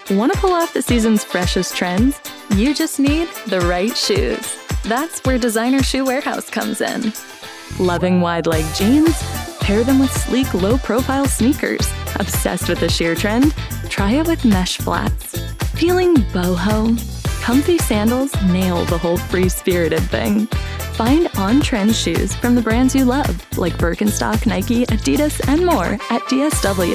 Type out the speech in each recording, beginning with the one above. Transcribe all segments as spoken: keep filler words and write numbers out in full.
Want to pull off the season's freshest trends? You just need the right shoes. That's where Designer Shoe Warehouse comes in. Loving wide-leg jeans? Pair them with sleek, low-profile sneakers. Obsessed with the sheer trend? Try it with mesh flats. Feeling boho? Comfy sandals nail the whole free-spirited thing. Find on-trend shoes from the brands you love, like Birkenstock, Nike, Adidas, and more at D S W.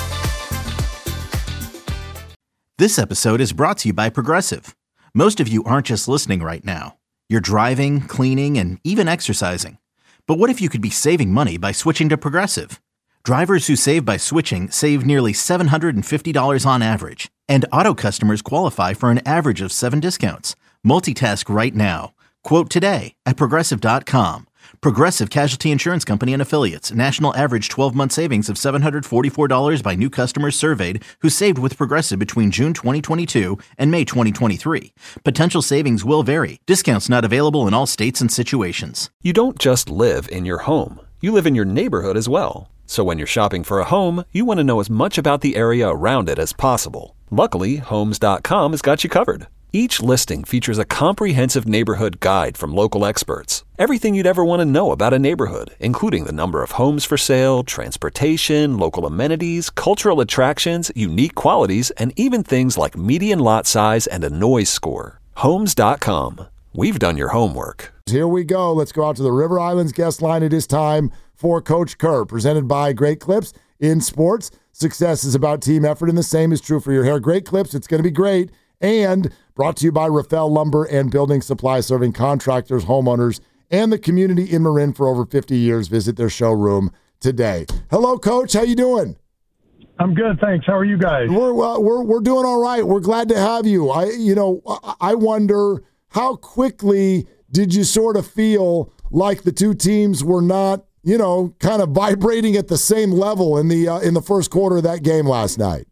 This episode is brought to you by Progressive. Most of you aren't just listening right now. You're driving, cleaning, and even exercising. But what if you could be saving money by switching to Progressive? Drivers who save by switching save nearly seven hundred fifty dollars on average. And auto customers qualify for an average of seven discounts. Multitask right now. Quote today at Progressive dot com. Progressive Casualty Insurance Company and Affiliates. National average twelve-month savings of seven hundred forty-four dollars by new customers surveyed who saved with Progressive between June twenty twenty-two and May twenty twenty-three. Potential savings will vary. Discounts not available in all states and situations. You don't just live in your home. You live in your neighborhood as well. So when you're shopping for a home, you want to know as much about the area around it as possible. Luckily, Homes dot com has got you covered. Each listing features a comprehensive neighborhood guide from local experts. Everything you'd ever want to know about a neighborhood, including the number of homes for sale, transportation, local amenities, cultural attractions, unique qualities, and even things like median lot size and a noise score. Homes dot com. We've done your homework. Here we go. Let's go out to the River Islands guest line. It is time for Coach Kerr, presented by Great Clips. In sports, success is about team effort, and the same is true for your hair. Great Clips, it's going to be great. And brought to you by Rafael Lumber and Building Supply, serving contractors, homeowners, and the community in Marin for over fifty years. Visit their showroom today. Hello, Coach. How you doing? I'm good, thanks. How are you guys? We're uh, we're we're doing all right. We're glad to have you. I you know I wonder how quickly did you sort of feel like the two teams were not you know kind of vibrating at the same level in the uh, in the first quarter of that game last night?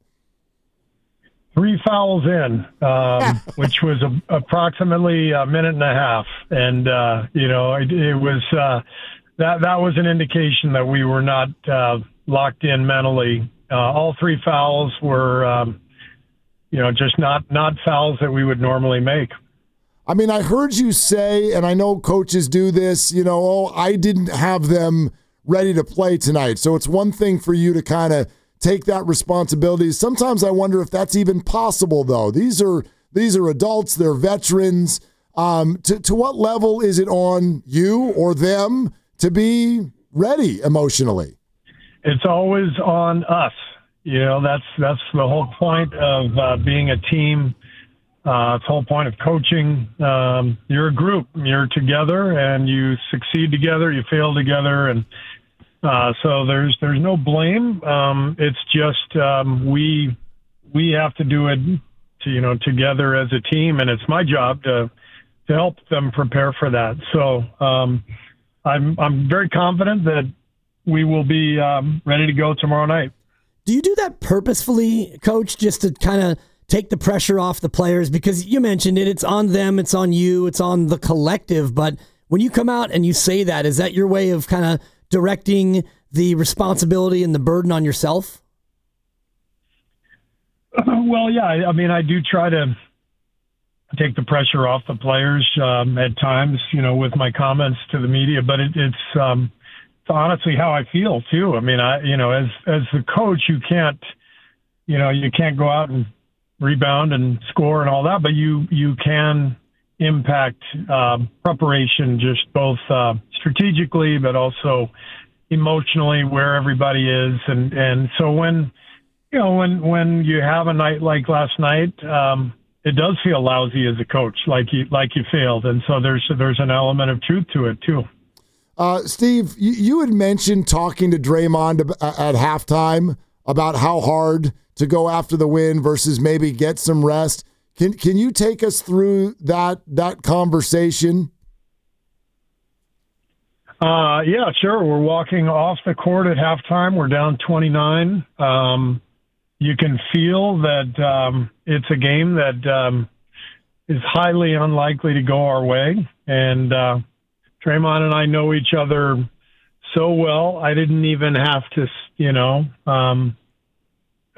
Three fouls in, um, which was a, approximately a minute and a half, and uh, you know it, it was uh, that that was an indication that we were not uh, locked in mentally. Uh, all three fouls were, um, you know, just not not fouls that we would normally make. I mean, I heard you say, and I know coaches do this. You know, oh, I didn't have them ready to play tonight, so it's one thing for you to kind of take that responsibility. Sometimes I wonder if that's even possible, though. These are these are adults, they're veterans. Um, to, to what level is it on you or them to be ready emotionally? It's always on us. You know, that's that's the whole point of uh, being a team. Uh, it's the whole point of coaching. Um, you're a group. You're together, and you succeed together. You fail together, and Uh, so there's there's no blame. Um, it's just um, we we have to do it, to, you know, together as a team, and it's my job to to help them prepare for that. So um, I'm I'm very confident that we will be um, ready to go tomorrow night. Do you do that purposefully, Coach, just to kind of take the pressure off the players? Because you mentioned it, it's on them, it's on you, it's on the collective. But when you come out and you say that, is that your way of kind of directing the responsibility and the burden on yourself? Uh, well, yeah, I, I mean, I do try to take the pressure off the players um, at times, you know, with my comments to the media, but it, it's, um, it's honestly how I feel too. I mean, I, you know, as, as the coach, you can't, you know, you can't go out and rebound and score and all that, but you, you can impact um, preparation, just both uh, strategically, but also emotionally, where everybody is. And, and so when, you know, when, when you have a night like last night, um, it does feel lousy as a coach, like you, like you failed. And so there's, there's an element of truth to it too. Uh, Steve, you, you had mentioned talking to Draymond at halftime about how hard to go after the win versus maybe get some rest. Can can you take us through that that conversation? Uh, yeah, sure. We're walking off the court at halftime. We're down twenty-nine. Um, you can feel that um, it's a game that um, is highly unlikely to go our way. And uh, Draymond and I know each other so well. I didn't even have to, you know, um,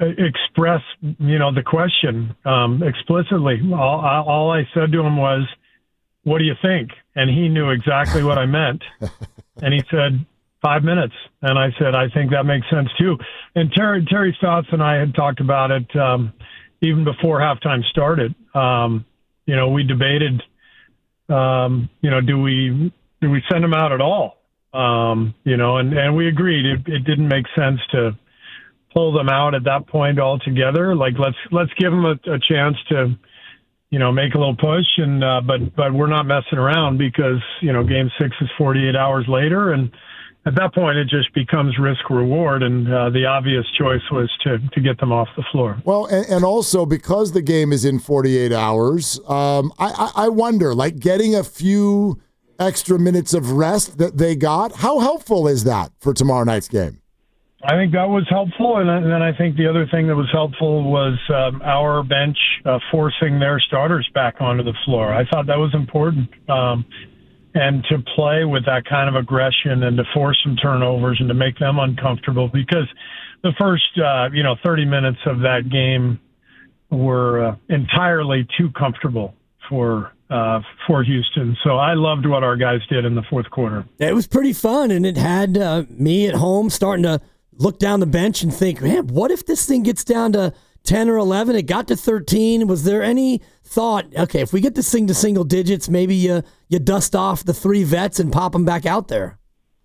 express, you know, the question um, explicitly. All, all I said to him was, "What do you think?" And he knew exactly what I meant. And he said, five minutes. And I said, I think that makes sense too. And Terry, Terry Stotts and I had talked about it um, even before halftime started. Um, you know, we debated, um, you know, do we do we send him out at all? Um, you know, and, and we agreed it, it didn't make sense to pull them out at that point altogether. Like, let's let's give them a, a chance to, you know, make a little push. And uh, but but we're not messing around because, you know, game six is forty-eight hours later. And at that point, it just becomes risk reward. And uh, the obvious choice was to, to get them off the floor. Well, and, and also because the game is in forty-eight hours, um, I, I, I wonder, like getting a few extra minutes of rest that they got, how helpful is that for tomorrow night's game? I think that was helpful, and then I think the other thing that was helpful was um, our bench uh, forcing their starters back onto the floor. I thought that was important, um, and to play with that kind of aggression and to force some turnovers and to make them uncomfortable, because the first, uh, you know, thirty minutes of that game were uh, entirely too comfortable for uh, for Houston. So I loved what our guys did in the fourth quarter. It was pretty fun, and it had uh, me at home starting to look down the bench and think, man, what if this thing gets down to ten or eleven? It got to thirteen. Was there any thought, okay, if we get this thing to single digits, maybe you, you dust off the three vets and pop them back out there?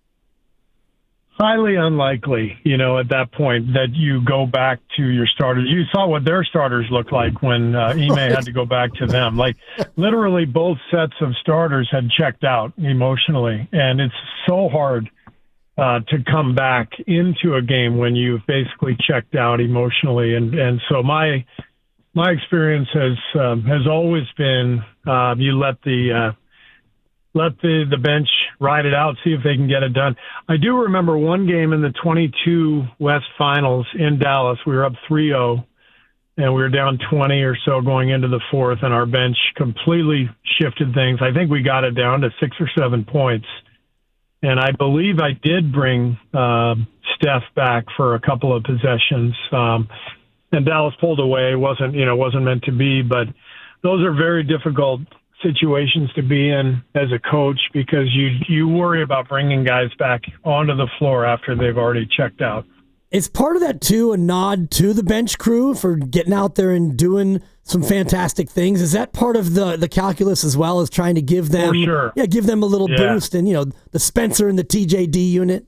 Highly unlikely, you know, at that point that you go back to your starters. You saw what their starters looked like when uh, Ime right. had to go back to them. Like, literally both sets of starters had checked out emotionally, and it's so hard Uh, to come back into a game when you've basically checked out emotionally. And, and so my my experience has um, has always been uh, you let the uh, let the, the bench ride it out, see if they can get it done. I do remember one game in the twenty-two West Finals in Dallas. We were up three oh, and we were down twenty or so going into the fourth, and our bench completely shifted things. I think we got it down to six or seven points. And I believe I did bring uh, Steph back for a couple of possessions. Um, and Dallas pulled away. wasn't you know wasn't meant to be. But those are very difficult situations to be in as a coach, because you you worry about bringing guys back onto the floor after they've already checked out. Is part of that, too, a nod to the bench crew for getting out there and doing some fantastic things? Is that part of the, the calculus as well, as trying to give them, For sure. yeah, give them a little yeah. boost? And, you know, the Spencer and the T J D unit?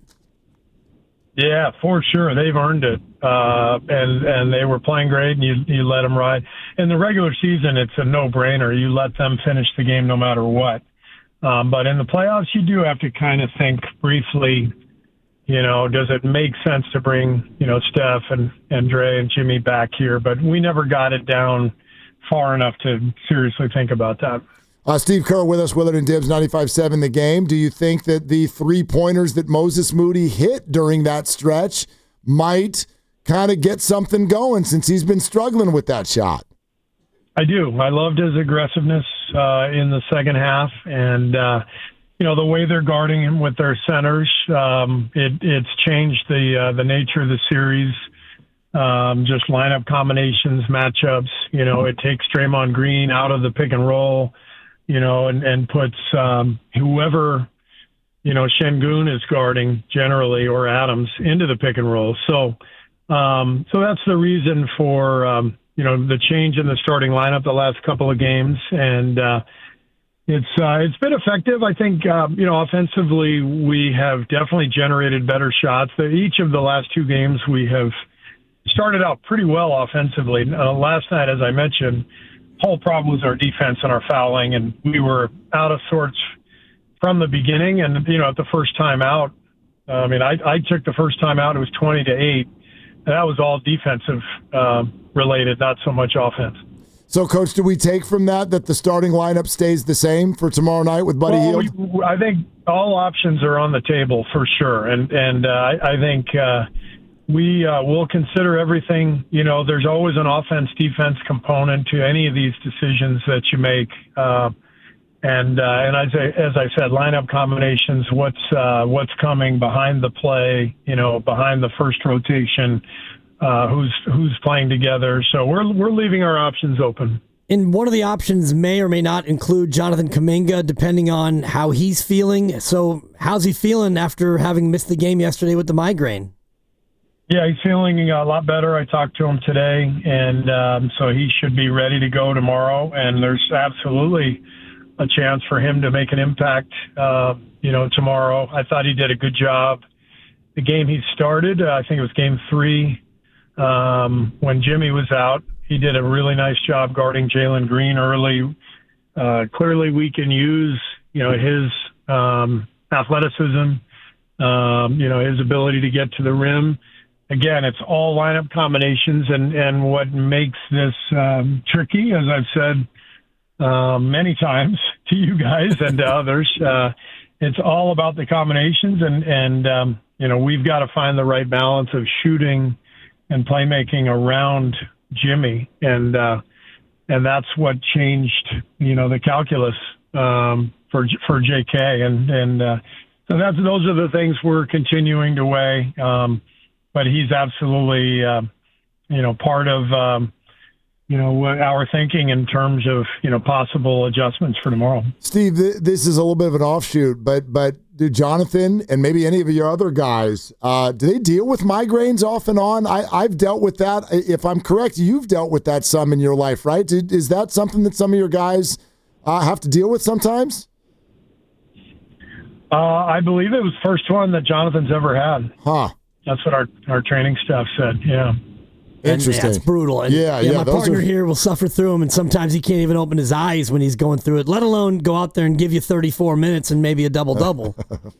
Yeah, for sure. They've earned it. Uh, and, and they were playing great, and you, you let them ride. In the regular season, it's a no-brainer. You let them finish the game no matter what. Um, but in the playoffs, you do have to kind of think briefly, you know, does it make sense to bring, you know, Steph and, and Dre and Jimmy back here? But we never got it down far enough to seriously think about that. Uh, Steve Kerr with us, Willard and Dibs, ninety-five point seven The Game. Do you think that the three-pointers that Moses Moody hit during that stretch might kind of get something going, since he's been struggling with that shot? I do. I loved his aggressiveness uh, in the second half, and uh, you know, the way they're guarding him with their centers, um, it, it's changed the uh, the nature of the series. Um, just lineup combinations, matchups. You know, it takes Draymond Green out of the pick and roll, you know, and, and puts um, whoever, you know, Şengün is guarding generally, or Adams, into the pick and roll. So, um, so that's the reason for, um, you know, the change in the starting lineup the last couple of games. And, uh, It's uh, it's been effective. I think, uh, you know, offensively, we have definitely generated better shots. Each of the last two games, we have started out pretty well offensively. Uh, last night, as I mentioned, the whole problem was our defense and our fouling, and we were out of sorts from the beginning. And, you know, at the first time out, I mean, I, I took the first time out, it was twenty to eight. And that was all defensive uh, related, not so much offense. So, Coach, do we take from that that the starting lineup stays the same for tomorrow night with Buddy well, Hield? We, I think all options are on the table for sure, and and uh, I, I think uh, we uh, will consider everything. You know, there's always an offense-defense component to any of these decisions that you make, uh, and uh, and as I, as I said, lineup combinations. What's uh, what's coming behind the play? You know, behind the first rotation. uh, who's who's playing together. So we're we're leaving our options open. And one of the options may or may not include Jonathan Kuminga, depending on how he's feeling. So how's he feeling after having missed the game yesterday with the migraine? Yeah, he's feeling a lot better. I talked to him today, and um, so he should be ready to go tomorrow. And there's absolutely a chance for him to make an impact, uh, you know, tomorrow. I thought he did a good job. The game he started, uh, I think it was game three, um, when Jimmy was out. He did a really nice job guarding Jalen Green early. Uh, clearly, we can use, you know, his um, athleticism, um, you know, his ability to get to the rim. Again, it's all lineup combinations, and, and what makes this um, tricky, as I've said uh, many times to you guys and to others, uh, it's all about the combinations, and, and um, you know, we've got to find the right balance of shooting and playmaking around Jimmy, and uh, and that's what changed, you know, the calculus um, for for J K, and and uh, so that's those are the things we're continuing to weigh. Um, but he's absolutely, uh, you know, part of um, you know our thinking in terms of you know possible adjustments for tomorrow. Steve, th- this is a little bit of an offshoot, but but do Jonathan and maybe any of your other guys, uh, do they deal with migraines off and on? I, I've dealt with that. If I'm correct, you've dealt with that some in your life, right? Did, is that something that some of your guys uh, have to deal with sometimes? Uh, I believe it was the first one that Jonathan's ever had. Huh. That's what our, our training staff said, yeah. Interesting. And that's brutal. And yeah, yeah, yeah. My those partner are... here will suffer through them, and sometimes he can't even open his eyes when he's going through it, let alone go out there and give you thirty-four minutes and maybe a double-double.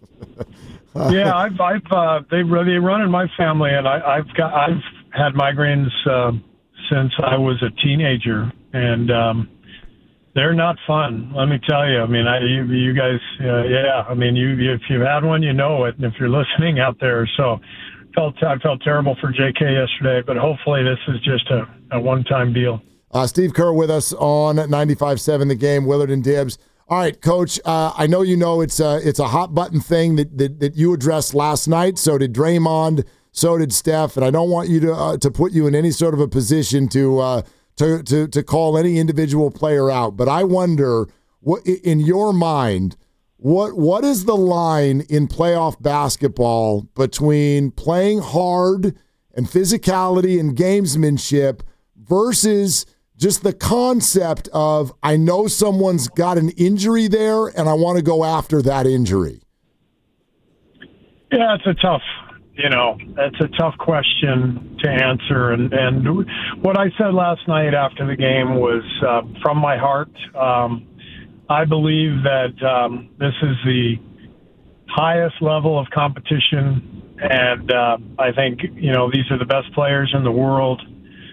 yeah, I've, I've uh, they, they run in my family, and I, I've got I've had migraines uh, since I was a teenager, and um, they're not fun. Let me tell you. I mean, I, you, you guys, uh, yeah. I mean, you if you've had one, you know it. And if you're listening out there, so. Felt I felt terrible for J K yesterday, but hopefully this is just a, a one-time deal. Uh, Steve Kerr with us on ninety-five point seven The Game, Willard and Dibbs. All right, Coach, uh, I know you know it's a, it's a hot-button thing that, that that you addressed last night. So did Draymond, so did Steph, and I don't want you to uh, to put you in any sort of a position to, uh, to to to call any individual player out. But I wonder, what in your mind, What what is the line in playoff basketball between playing hard and physicality and gamesmanship versus just the concept of, I know someone's got an injury there and I want to go after that injury? Yeah, it's a tough, you know, it's a tough question to answer. And, and what I said last night after the game was uh, from my heart. Um, I believe that um, this is the highest level of competition, and uh, I think, you know, these are the best players in the world,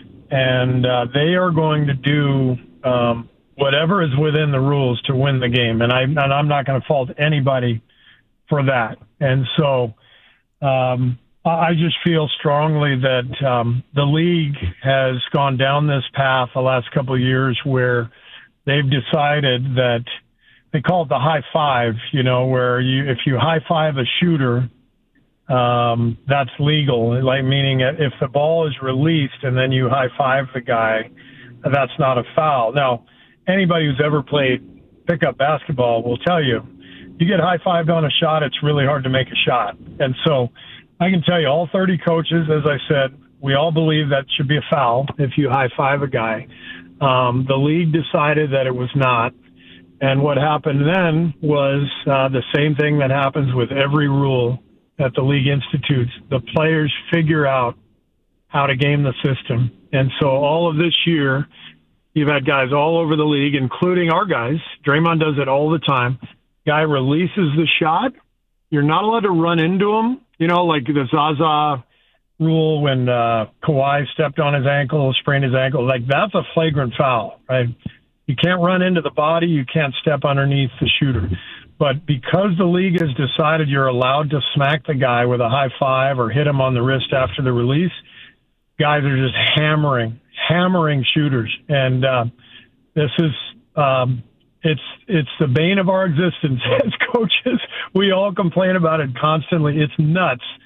and uh, they are going to do um, whatever is within the rules to win the game, and, I, and I'm not going to fault anybody for that. And so um, I just feel strongly that um, the league has gone down this path the last couple of years where they've decided that they call it the high five, you know, where you, if you high five a shooter, um, that's legal. Like, meaning if the ball is released and then you high five the guy, that's not a foul. Now, anybody who's ever played pickup basketball will tell you, you get high fived on a shot, it's really hard to make a shot. And so I can tell you, all thirty coaches, as I said, we all believe that should be a foul if you high five a guy. Um, the league decided that it was not. And what happened then was uh, the same thing that happens with every rule that the league institutes. The players figure out how to game the system. And so all of this year, you've had guys all over the league, including our guys. Draymond does it all the time. Guy releases the shot. You're not allowed to run into him. You know, like the Zaza rule when uh, Kawhi stepped on his ankle, sprained his ankle. Like, that's a flagrant foul, right? You can't run into the body. You can't step underneath the shooter. But because the league has decided you're allowed to smack the guy with a high five or hit him on the wrist after the release, guys are just hammering, hammering shooters. And uh, this is um, it's it's the bane of our existence as coaches. We all complain about it constantly. It's nuts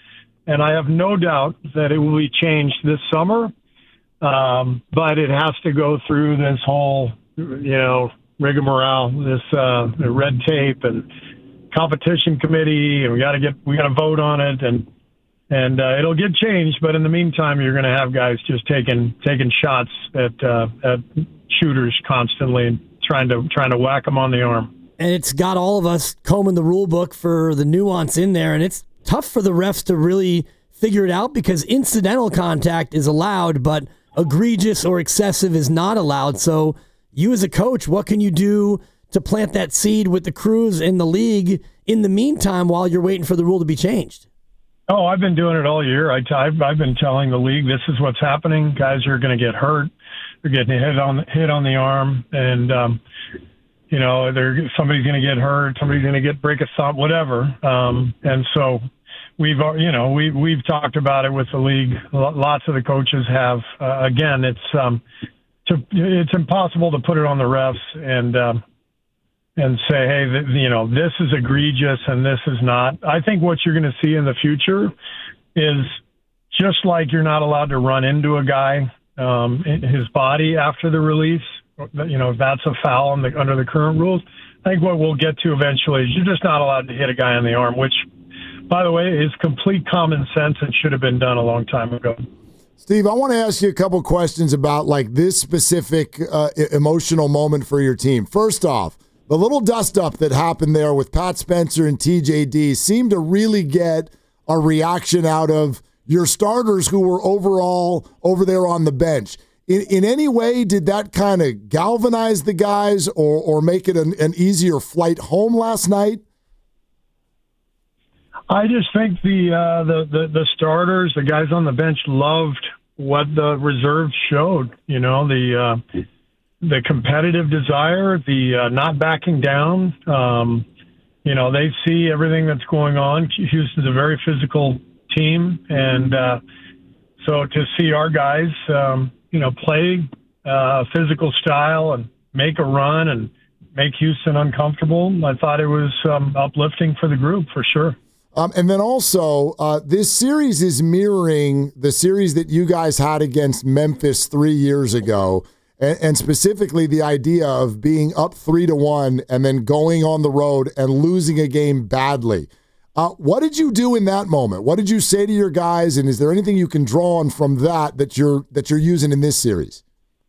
and I have no doubt that it will be changed this summer. Um, but it has to go through this whole, you know, rigmarole, this uh, red tape and competition committee, and we got to get we got to vote on it, and and uh, it'll get changed. But in the meantime, you're going to have guys just taking taking shots at uh, at shooters constantly, and trying to trying to whack them on the arm. And it's got all of us combing the rule book for the nuance in there, and it's tough for the refs to really figure it out because incidental contact is allowed, but egregious or excessive is not allowed. So you as a coach, what can you do to plant that seed with the crews in the league in the meantime while you're waiting for the rule to be changed? Oh, I've been doing it all year. I t- I've, I've been telling the league this is what's happening. Guys are going to get hurt. They're getting hit on hit on the arm, and um, you know, they're somebody's going to get hurt. Somebody's going to get break a thumb, whatever. Um, and so we've you know we we've talked about it with the league. Lots of the coaches have. Uh, again, it's um, to, it's impossible to put it on the refs and. Um, and say, hey, th- you know, this is egregious and this is not. I think what you're going to see in the future is just like you're not allowed to run into a guy, um, in his body after the release, you know, that's a foul in the, under the current rules. I think what we'll get to eventually is you're just not allowed to hit a guy on the arm, which, by the way, is complete common sense and should have been done a long time ago. Steve, I want to ask you a couple questions about like this specific uh, emotional moment for your team. First off, the little dust-up that happened there with Pat Spencer and T J D seemed to really get a reaction out of your starters who were overall over there on the bench. In, in any way, did that kind of galvanize the guys or, or make it an, an easier flight home last night? I just think the, uh, the, the, the starters, the guys on the bench loved what the reserves showed, you know, the uh, – the competitive desire, the uh, not backing down. Um, you know, they see everything that's going on. Houston's a very physical team. And uh, so to see our guys, um, you know, play uh, physical style and make a run and make Houston uncomfortable, I thought it was um, uplifting for the group for sure. Um, and then also, uh, this series is mirroring the series that you guys had against Memphis three years ago. And specifically the idea of being up three to one and then going on the road and losing a game badly. Uh, what did you do in that moment? What did you say to your guys? And is there anything you can draw on from that that you're that you're using in this series?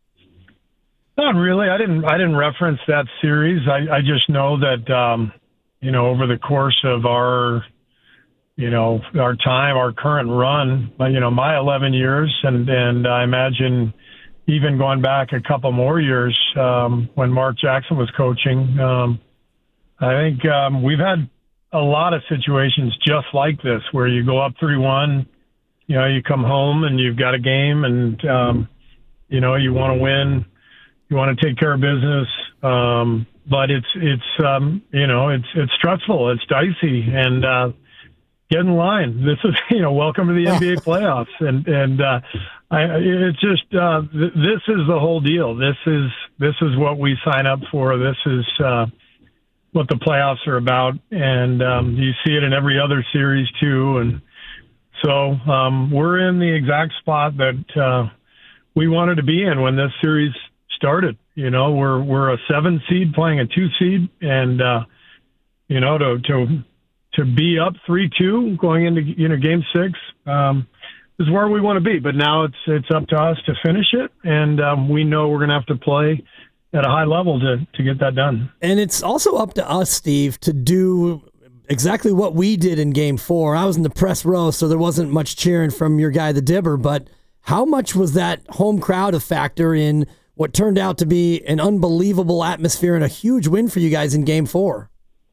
Not really. I didn't. I didn't reference that series. I, I just know that um, you know, over the course of our you know our time, our current run, you know, my eleven years, and and I imagine. Even going back a couple more years um, when Mark Jackson was coaching, um, I think um, we've had a lot of situations just like this where you go up three one, you know, you come home and you've got a game and, um, you know, you want to win, you want to take care of business. Um, but it's, it's um, you know, it's it's stressful, it's dicey, and uh, get in line. This is, you know, welcome to the N B A playoffs. And, and, uh, I, it's just, uh, th- this is the whole deal. This is, this is what we sign up for. This is, uh, what the playoffs are about. And, um, you see it in every other series too. And so, um, we're in the exact spot that, uh, we wanted to be in when this series started. You know, we're, we're a seven seed playing a two seed, and, uh, you know, to, to, to be up three two going into, you know, game six, um, is where we want to be. But now it's it's up to us to finish it, and um, we know we're going to have to play at a high level to, to get that done. And it's also up to us, Steve, to do exactly what we did in game four. I was in the press row, so there wasn't much cheering from your guy, the Dibber, but how much was that home crowd a factor in what turned out to be an unbelievable atmosphere and a huge win for you guys in game four?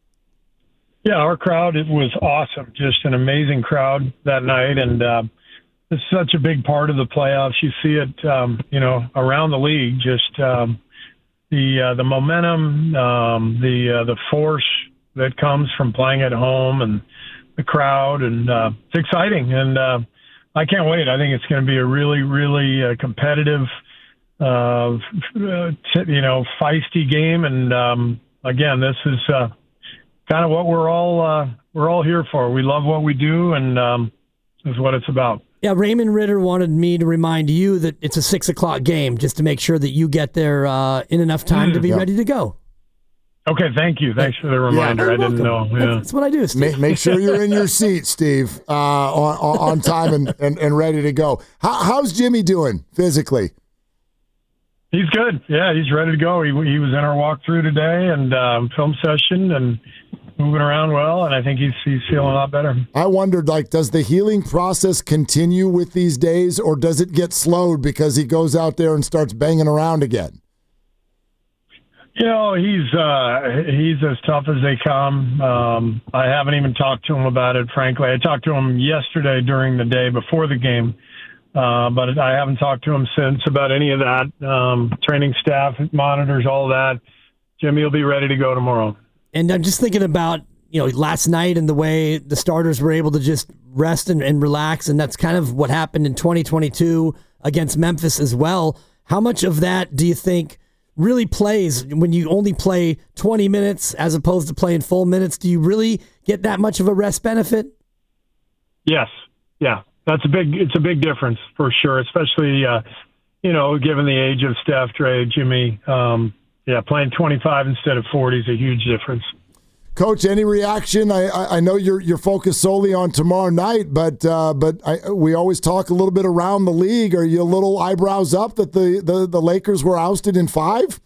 Yeah, our crowd, it was awesome. Just an amazing crowd that night, and uh, it's such a big part of the playoffs. You see it, um, you know, around the league. Just um, the uh, the momentum, um, the uh, the force that comes from playing at home, and the crowd, and uh, it's exciting. And uh, I can't wait. I think it's going to be a really, really uh, competitive, uh, t- you know, feisty game. And um, again, this is uh, kind of what we're all uh, we're all here for. We love what we do, and um, is what it's about. Yeah, Raymond Ritter wanted me to remind you that it's a six o'clock game, just to make sure that you get there uh, in enough time mm, to be yeah. ready to go. Okay, thank you. Thanks for the reminder. Yeah, I didn't know. Yeah. That's what I do, Steve. Make, make sure you're in your seat, Steve, uh, on, on time and, and, and ready to go. How, how's Jimmy doing physically? He's good. Yeah, he's ready to go. He, he was in our walkthrough today and um, film session and moving around well, and I think he's he's feeling a lot better. I wondered, like, does the healing process continue with these days, or does it get slowed because he goes out there and starts banging around again? You know, he's uh, he's as tough as they come. Um, I haven't even talked to him about it, frankly. I talked to him yesterday during the day before the game, uh, but I haven't talked to him since about any of that. Um, training staff monitors all that. Jimmy will be ready to go tomorrow. And I'm just thinking about, you know, last night and the way the starters were able to just rest and, and relax, and that's kind of what happened in twenty twenty-two against Memphis as well. How much of that do you think really plays when you only play twenty minutes as opposed to playing full minutes? Do you really get that much of a rest benefit? Yes. Yeah. That's a big, it's a big difference for sure, especially, uh, you know, given the age of Steph, Dre, Jimmy. Um, yeah, playing twenty-five instead of forty is a huge difference. Coach, any reaction? I, I know you're you're focused solely on tomorrow night, but uh, but I, we always talk a little bit around the league. Are you a little eyebrows up that the, the, the Lakers were ousted in five?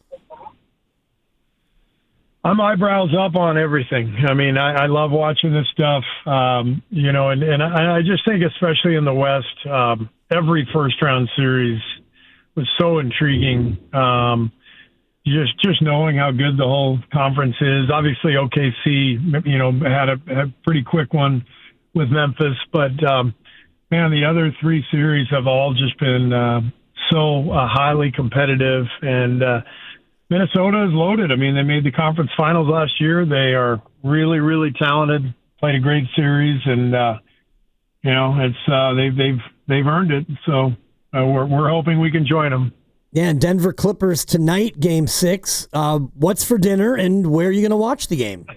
I'm eyebrows up on everything. I mean, I, I love watching this stuff, um, you know, and, and I, I just think, especially in the West, um, every first-round series was so intriguing. Um, just just knowing how good the whole conference is. Obviously, O K C, you know, had a, had a pretty quick one with Memphis, but, um, man, the other three series have all just been uh, so uh, highly competitive, and uh Minnesota is loaded. I mean, they made the conference finals last year. They are really, really talented. Played a great series, and uh, you know, it's uh, they've they've they've earned it. So uh, we're we're hoping we can join them. Yeah, and Denver Clippers tonight, Game Six. Uh, what's for dinner, and where are you going to watch the game?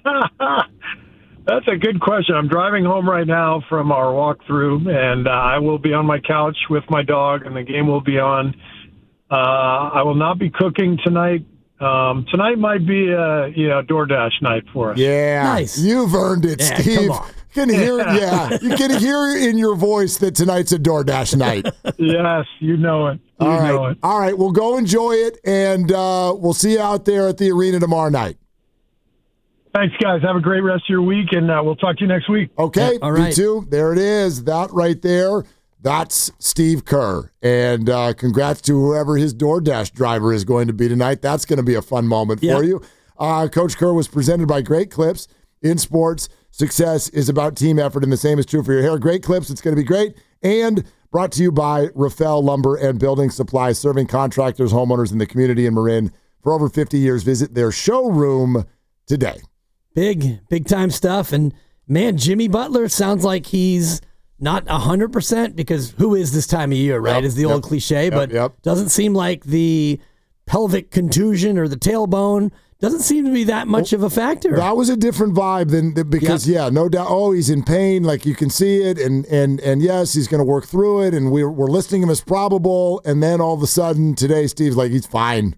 That's a good question. I'm driving home right now from our walkthrough, and uh, I will be on my couch with my dog, and the game will be on. Uh, I will not be cooking tonight. Um, tonight might be a you know DoorDash night for us. Yeah, nice. You've earned it, yeah, Steve. Come on. You can hear, yeah, you can hear in your voice that tonight's a DoorDash night. Yes, you know it. You All right, know it. all right. Well, go enjoy it, and uh, we'll see you out there at the arena tomorrow night. Thanks, guys. Have a great rest of your week, and uh, we'll talk to you next week. Okay, yeah, all right. You too. There it is. That right there. That's Steve Kerr, and uh, congrats to whoever his DoorDash driver is going to be tonight. That's going to be a fun moment yep. for you. Uh, Coach Kerr was presented by Great Clips. In sports, success is about team effort, and the same is true for your hair. Great Clips, it's going to be great. And brought to you by Rafael Lumber and Building Supplies, serving contractors, homeowners in the community in Marin for over fifty years. Visit their showroom today. Big, big time stuff. And, man, Jimmy Butler sounds like he's not one hundred percent, because who is this time of year, right, yep, is the yep, old cliche, yep, but yep. doesn't seem like the pelvic contusion or the tailbone doesn't seem to be that much well, of a factor. That was a different vibe than, than because, yep. yeah, no doubt, oh, he's in pain, like you can see it, and and and yes, he's going to work through it, and we're, we're listing him as probable, and then all of a sudden today Steve's like, he's fine.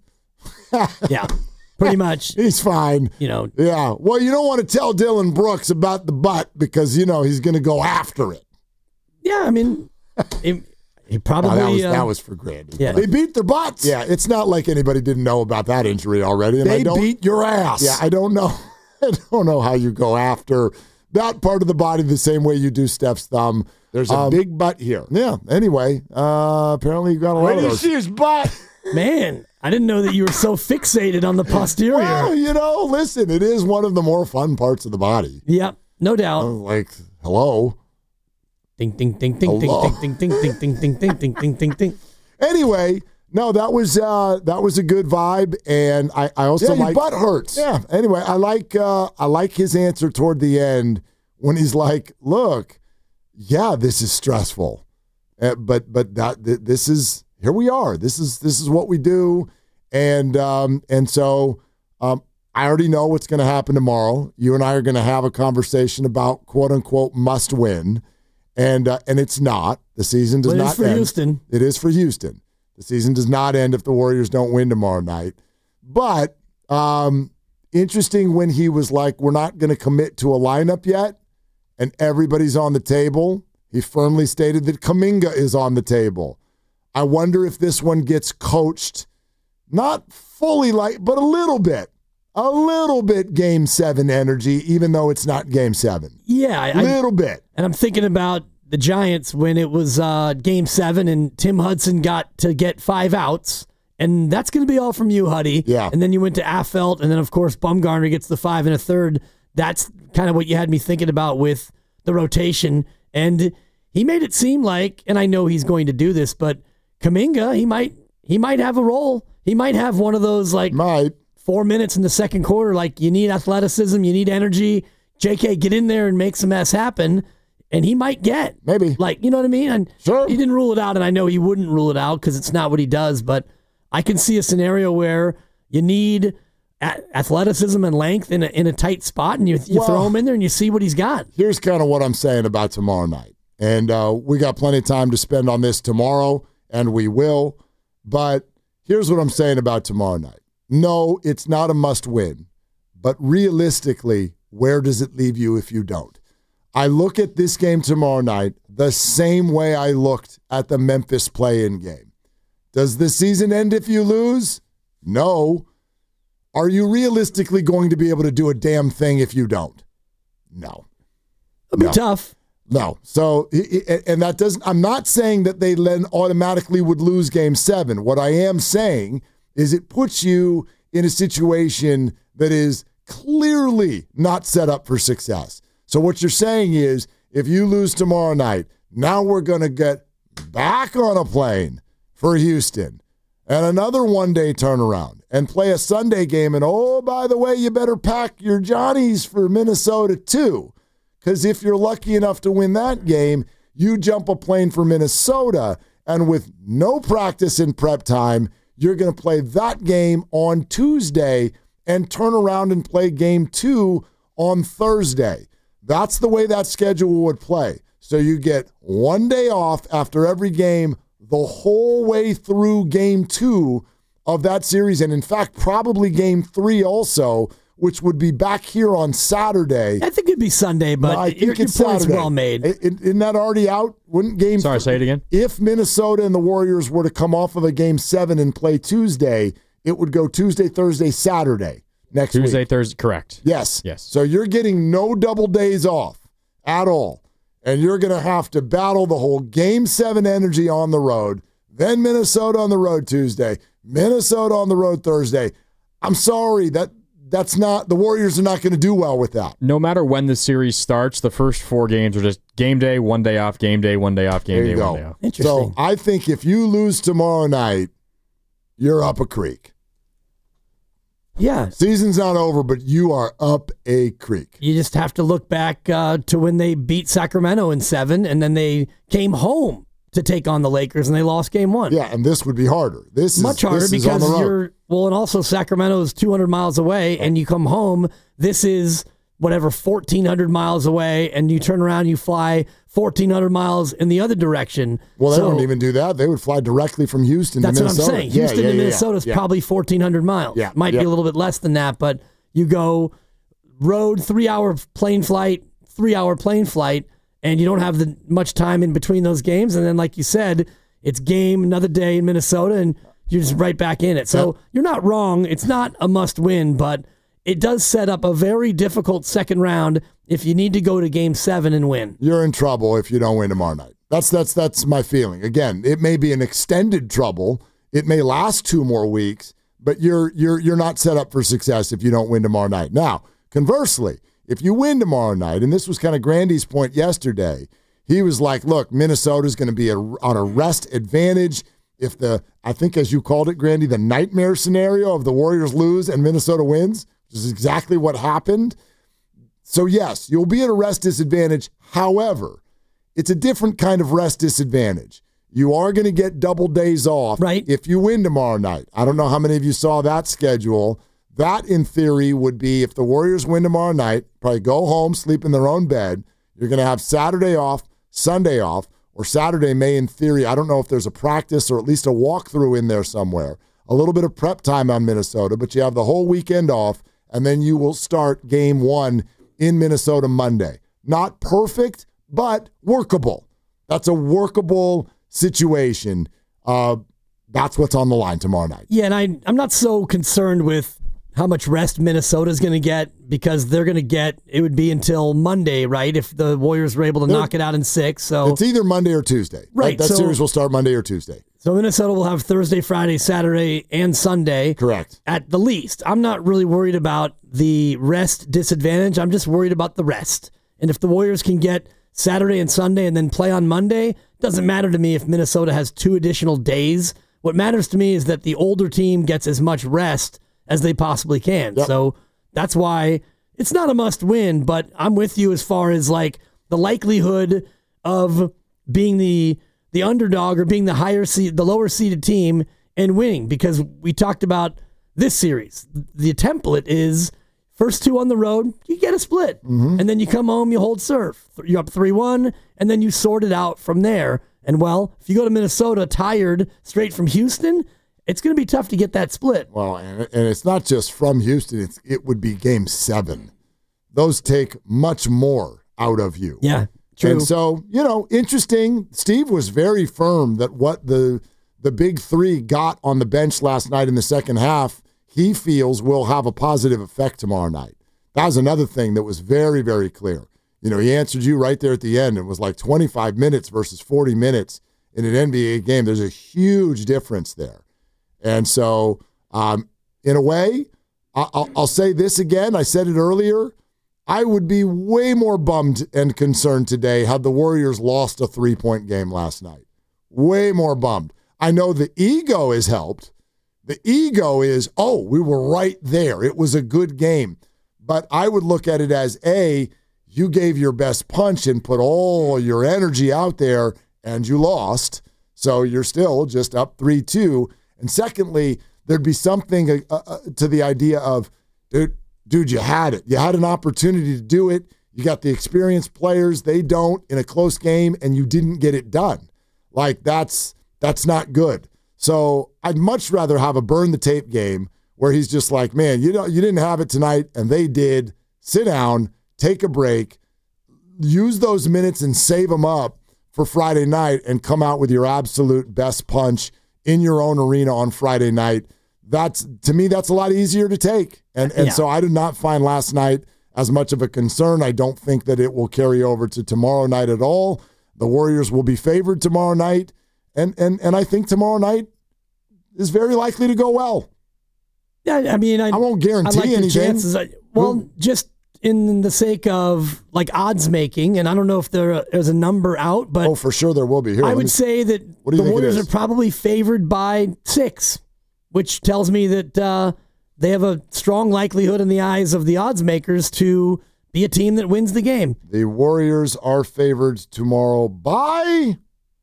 Yeah. Pretty much. He's fine. You know. Yeah. Well, you don't want to tell Dylan Brooks about the butt because, you know, he's going to go after it. Yeah, I mean, he, he probably... No, that, was, uh, that was for Grandy. Yeah. They beat their butts. Yeah, it's not like anybody didn't know about that injury already. And they I don't, beat your ass. Yeah, I don't know. I don't know how you go after that part of the body the same way you do Steph's thumb. There's a um, big butt here. Yeah, anyway, uh, apparently you got a lot Where of do you those. see his butt? Man, I didn't know that you were so fixated on the posterior. Well, you know, listen, it is one of the more fun parts of the body. Yep, no doubt. Uh, like, hello. Ding, ding, ding, ding, ding, ding, ding, ding, ding, ding, ding, ding, ding, ding, ding. Anyway, no, that was uh, that was a good vibe, and I, I also yeah, like your butt hurts. Yeah. Anyway, I like uh, I like his answer toward the end when he's like, "Look, yeah, this is stressful, uh, but but that th- this is here we are. This is this is what we do, and um, and so um, I already know what's going to happen tomorrow. You and I are going to have a conversation about quote unquote must win." And uh, and it's not. The season does But it not is for end. Houston. It is for Houston. The season does not end if the Warriors don't win tomorrow night. But um, interesting when he was like, we're not going to commit to a lineup yet, and everybody's on the table. He firmly stated that Kuminga is on the table. I wonder if this one gets coached, not fully like, but a little bit. A little bit game seven energy, even though it's not game seven. Yeah. A little bit. And I'm thinking about the Giants when it was uh, game seven and Tim Hudson got to get five outs. And that's going to be all from you, Huddy. Yeah. And then you went to Affelt, and then, of course, Bumgarner gets the five and a third. That's kind of what you had me thinking about with the rotation. And he made it seem like, and I know he's going to do this, but Kuminga, he might he might have a role. He might have one of those, like, Might. four minutes in the second quarter, like you need athleticism, you need energy. J K, get in there and make some mess happen. And he might get. Maybe. Like, you know what I mean? And Sure. he didn't rule it out, and I know he wouldn't rule it out because it's not what he does, but I can see a scenario where you need a- athleticism and length in a, in a tight spot, and you, you Well, throw him in there and you see what he's got. Here's kind of what I'm saying about tomorrow night. And uh, we got plenty of time to spend on this tomorrow, and we will. But here's what I'm saying about tomorrow night. No, it's not a must-win. But realistically, where does it leave you if you don't? I look at this game tomorrow night the same way I looked at the Memphis play-in game. Does the season end if you lose? No. Are you realistically going to be able to do a damn thing if you don't? No. It'll be No. tough. No. So, and that doesn't, I'm not saying that they then automatically would lose game seven. What I am saying is it puts you in a situation that is clearly not set up for success. So what you're saying is if you lose tomorrow night, now we're going to get back on a plane for Houston and another one-day turnaround and play a Sunday game. And, oh, by the way, you better pack your Johnnies for Minnesota too. Because if you're lucky enough to win that game, you jump a plane for Minnesota, and with no practice in prep time, you're going to play that game on Tuesday and turn around and play game two on Thursday. That's the way that schedule would play. So you get one day off after every game the whole way through game two of that series, and in fact, probably game three also, which would be back here on Saturday. I think it'd be Sunday, but No, I think your, your it's point's Saturday. well made. I- I- Isn't that already out? Wouldn't game? Sorry, say it again. If Minnesota and the Warriors were to come off of a game seven and play Tuesday, it would go Tuesday, Thursday, Saturday next Tuesday, week. Thursday, correct. Yes. Yes. So you're getting no double days off at all, and you're going to have to battle the whole game seven energy on the road. Then Minnesota on the road Tuesday, Minnesota on the road Thursday. I'm sorry that. That's not, the Warriors are not going to do well with that. No matter when the series starts, the first four games are just game day, one day off, game day, one day off, game There day, you one day go. off. Interesting. So I think if you lose tomorrow night, you're up a creek. Yeah. Season's not over, but you are up a creek. You just have to look back uh, to when they beat Sacramento in seven, and then they came home to take on the Lakers, and they lost game one. Yeah, and this would be harder. This is Much harder this is on because the road. you're, well, and also Sacramento is two hundred miles away, and you come home. This is whatever, fourteen hundred miles away, and you turn around, you fly fourteen hundred miles in the other direction. Well, they So wouldn't even do that. They would fly directly from Houston that's to what I'm Minnesota. saying. Yeah, Houston yeah, to yeah, Minnesota is yeah. probably fourteen hundred miles. Yeah, Might yeah. be a little bit less than that, but you go road, three-hour plane flight, three-hour plane flight, and you don't have the much time in between those games. And then, like you said, it's game, another day in Minnesota, and you're just right back in it. So you're not wrong. It's not a must-win, but it does set up a very difficult second round if you need to go to game seven and win. You're in trouble if you don't win tomorrow night. That's that's that's my feeling. Again, it may be an extended trouble. It may last two more weeks, but you're you're you're not set up for success if you don't win tomorrow night. Now, conversely, if you win tomorrow night, and this was kind of Grandy's point yesterday, he was like, look, Minnesota's going to be a, on a rest advantage. If the, I think as you called it, Grandy, the nightmare scenario of the Warriors lose and Minnesota wins, which is exactly what happened. So yes, you'll be at a rest disadvantage. However, it's a different kind of rest disadvantage. You are going to get double days off Right. if you win tomorrow night. I don't know how many of you saw that schedule. That, in theory, would be if the Warriors win tomorrow night, probably go home, sleep in their own bed. You're going to have Saturday off, Sunday off, or Saturday may, in theory, I don't know if there's a practice or at least a walkthrough in there somewhere, a little bit of prep time on Minnesota, but you have the whole weekend off, and then you will start game one in Minnesota Monday. Not perfect, but workable. That's a workable situation. Uh, that's what's on the line tomorrow night. Yeah, and I, I'm not so concerned with how much rest Minnesota's going to get, because they're going to get, it would be until Monday, right, if the Warriors were able to they're, knock it out in six. So it's either Monday or Tuesday. Right. That, that so, series will start Monday or Tuesday. So Minnesota will have Thursday, Friday, Saturday, and Sunday. Correct. At the least. I'm not really worried about the rest disadvantage. I'm just worried about the rest. And if the Warriors can get Saturday and Sunday and then play on Monday, doesn't matter to me if Minnesota has two additional days. What matters to me is that the older team gets as much rest as they possibly can. Yep. So that's why it's not a must win, but I'm with you as far as like the likelihood of being the the underdog or being the higher seed, the lower seeded team and winning, because we talked about this series. The template is first two on the road, you get a split. Mm-hmm. And then you come home, you hold serve. You're up three one, and then you sort it out from there. And, well, if you go to Minnesota tired straight from Houston, it's going to be tough to get that split. Well, and, and it's not just from Houston. It's, it would be game seven. Those take much more out of you. Yeah, true. And so, you know, interesting. Steve was very firm that what the the big three got on the bench last night in the second half, he feels will have a positive effect tomorrow night. That was another thing that was very, very clear. You know, he answered you right there at the end. It was like twenty-five minutes versus forty minutes in an N B A game. There's a huge difference there. And so, um, in a way, I'll, I'll say this again. I said it earlier. I would be way more bummed and concerned today had the Warriors lost a three-point game last night. Way more bummed. I know the ego is helped. The ego is, oh, we were right there. It was a good game. But I would look at it as, A, you gave your best punch and put all your energy out there, and you lost. So you're still just up three two. And secondly, there'd be something uh, uh, to the idea of, dude, dude, you had it. You had an opportunity to do it. You got the experienced players. They don't in a close game, and you didn't get it done. Like, that's that's not good. So I'd much rather have a burn the tape game where he's just like, man, you know, you didn't have it tonight, and they did. Sit down, take a break, use those minutes and save them up for Friday night and come out with your absolute best punch in your own arena on Friday night. That's, to me, that's a lot easier to take. And and yeah. so I did not find last night as much of a concern. I don't think that it will carry over to tomorrow night at all. The Warriors will be favored tomorrow night. And and and I think tomorrow night is very likely to go well. Yeah, I mean, I, I won't guarantee I like anything. The chances. I, well, Ooh. just in the sake of like odds making, and I don't know if there there's a number out, but oh, for sure there will be. Here, I would me, say that the Warriors are probably favored by six, which tells me that uh, they have a strong likelihood in the eyes of the odds makers to be a team that wins the game. The Warriors are favored tomorrow by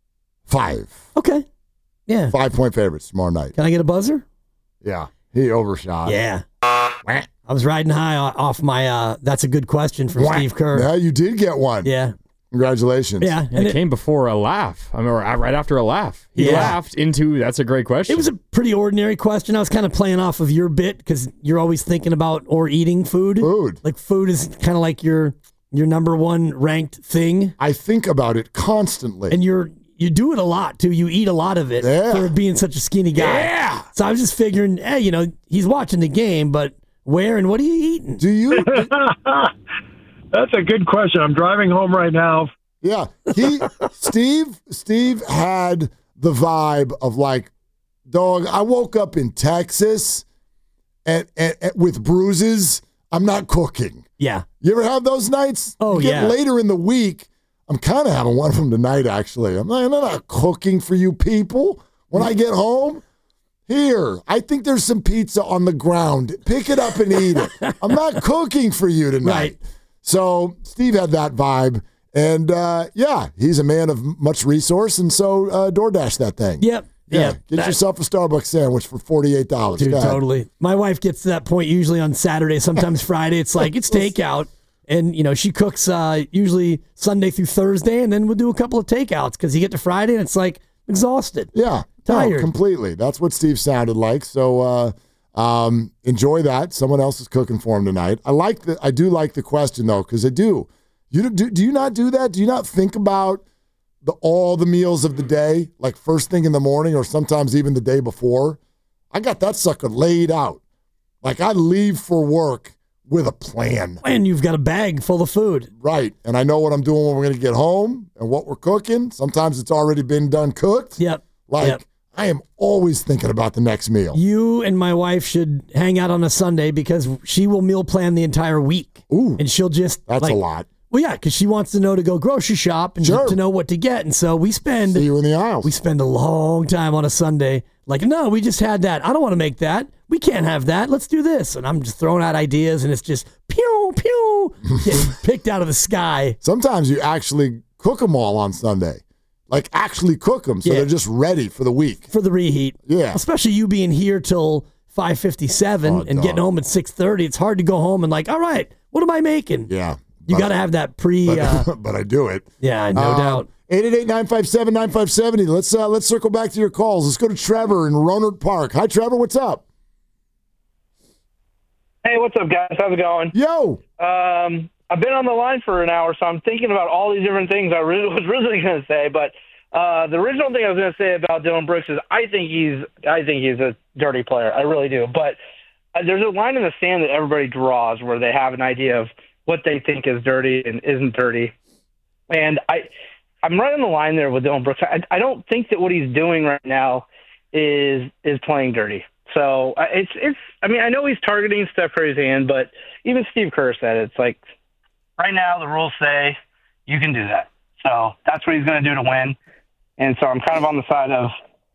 five. Okay, yeah, five point favorites tomorrow night. Can I get a buzzer? Yeah. He overshot. Yeah. I was riding high off my, uh, that's a good question from Steve Kerr. Yeah, you did get one. Yeah. Congratulations. Yeah. And, and it, it came before a laugh. I mean, right after a laugh. He yeah. laughed into, that's a great question. It was a pretty ordinary question. I was kind of playing off of your bit because you're always thinking about or eating food. Food. Like food is kind of like your your number one ranked thing. I think about it constantly. And you're You do it a lot, too. You eat a lot of it yeah. for being such a skinny guy. Yeah. So I was just figuring, hey, you know, he's watching the game, but where and what are you eating? Do you? That's a good question. I'm driving home right now. Yeah. He, Steve, Steve had the vibe of like, dog, I woke up in Texas and, and, and with bruises. I'm not cooking. Yeah. You ever have those nights? Oh, you get yeah. Later in the week. I'm kind of having one of them tonight, actually. I'm like, I'm not cooking for you people. When I get home, here, I think there's some pizza on the ground. Pick it up and eat it. I'm not cooking for you tonight. Right. So Steve had that vibe. And, uh, yeah, he's a man of much resource, and so uh, DoorDash that thing. Yep. Yeah, yep. get that, yourself a Starbucks sandwich for forty-eight dollars. Dude, totally. My wife gets to that point usually on Saturday, sometimes Friday. It's like, it's takeout. And, you know, she cooks uh, usually Sunday through Thursday, and then we'll do a couple of takeouts because you get to Friday and it's like exhausted. Yeah. Tired. No, completely. That's what Steve sounded like. So uh, um, enjoy that. Someone else is cooking for him tonight. I like the. I do like the question, though, because I do. You do, do you not do that? Do you not think about the all the meals of the day, like first thing in the morning or sometimes even the day before? I got that sucker laid out. Like I leave for work with a plan. And you've got a bag full of food. Right. And I know what I'm doing when we're going to get home and what we're cooking. Sometimes it's already been done cooked. Yep. Like yep. I am always thinking about the next meal. You and my wife should hang out on a Sunday because she will meal plan the entire week. Ooh. And she'll just. That's like, a lot. Well, yeah, because she wants to know to go grocery shop and Sure. to know what to get. And so we spend. See you in the aisles. We spend a long time on a Sunday. Like, no, we just had that. I don't want to make that. We can't have that. Let's do this. And I'm just throwing out ideas, and it's just pew, pew, getting picked out of the sky. Sometimes you actually cook them all on Sunday. Like, actually cook them so Yeah. they're just ready for the week. For the reheat. Yeah. Especially you being here till five fifty-seven Oh, and dog. getting home at six thirty. It's hard to go home and like, all right, what am I making? Yeah. You But- got to have that pre. But, uh, but I do it. yeah, no Um, doubt. eight eight eight, nine five seven, nine five seven zero. Let's, uh, let's circle back to your calls. Let's go to Trevor in Rohnert Park. Hi, Trevor. What's up? Hey, what's up, guys? How's it going? Yo. Um, I've been on the line for an hour, so I'm thinking about all these different things I really, was really going to say. But uh, the original thing I was going to say about Dillon Brooks is I think he's, I think he's a dirty player. I really do. But uh, there's a line in the sand that everybody draws where they have an idea of what they think is dirty and isn't dirty. And I, I'm right on the line there with Dillon Brooks. I, I don't think that what he's doing right now is is playing dirty. So uh, it's it's. I mean, I know he's targeting Steph Curry's hand, but even Steve Kerr said it. It's like right now the rules say you can do that. So that's what he's going to do to win. And so I'm kind of on the side of